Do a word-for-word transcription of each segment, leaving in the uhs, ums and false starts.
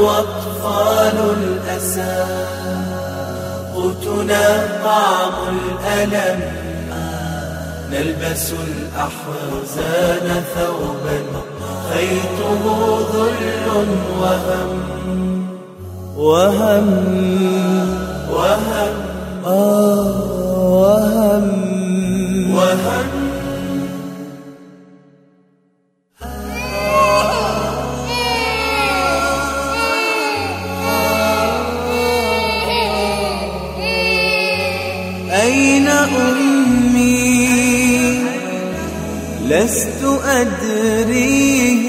أطفال الأسى، قوتنا طعم الألم، نلبس الأحزان ثوبا خيطه ذل وهم وهم وهم آه وهم وهم. أين أمي لست أدريه،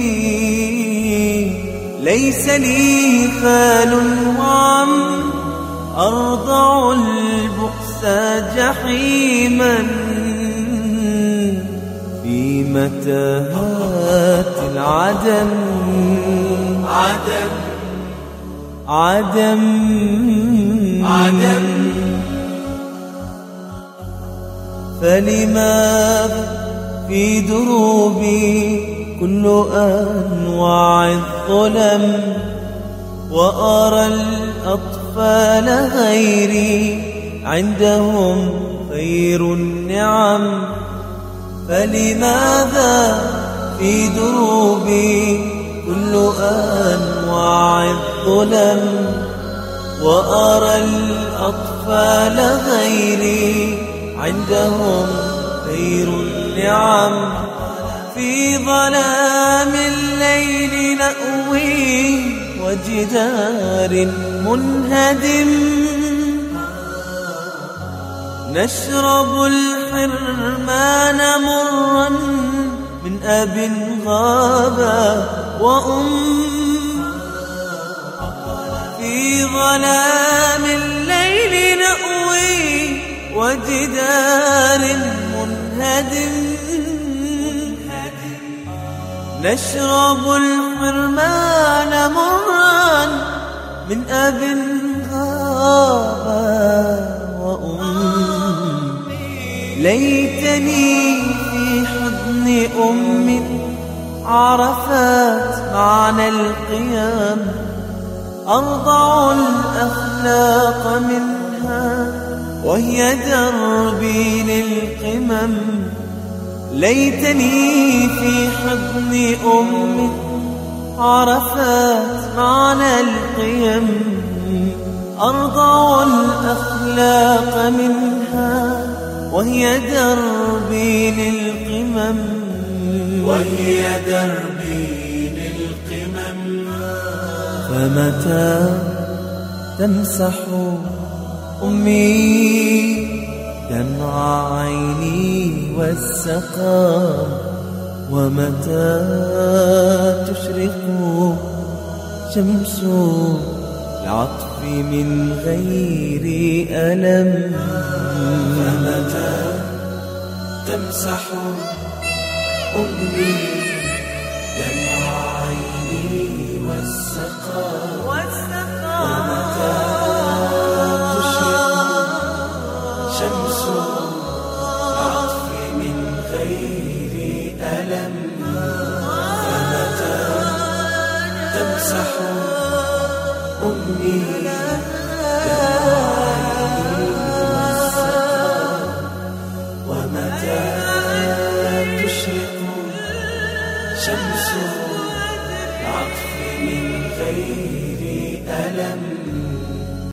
ليس لي خال وعم أرضع البؤس جحيما في متاهات العدم عدم عدم عدم. فلماذا في دروبي كل أنواع الظلم، وأرى الأطفال غيري عندهم خير النعم؟ فلماذا في دروبي كل أنواع الظلم، وأرى الأطفال غيري عندهم خير النعم؟ في ظلام الليل نأوي وجدار منهدم، نشرب الحرمان مرا من أب غاب وأم. في ظلام الليل نأوي وجدار منهدم، نشرب الحرمان مرا من أب غاب وأم. ليتني في حضن أم عرفت معنى القيام، أرضع الأخلاق منها وهي دربي للقمم. ليتني في حضن أم عرفت معنى القيم، أرضع الأخلاق منها وهي دربي للقمم وهي دربي للقمم. فمتى تمسح أمي دمع عيني والسقام، ومتى تشرق شمس العطف من غير ألم؟ فمتى تمسح أمي دمع عيني والسقام، ومتى شمس العطف من غير ألم؟ فمتى تمسح أمي دمعي والسقام، ومتى تشرق شمس العطف من غير ألم؟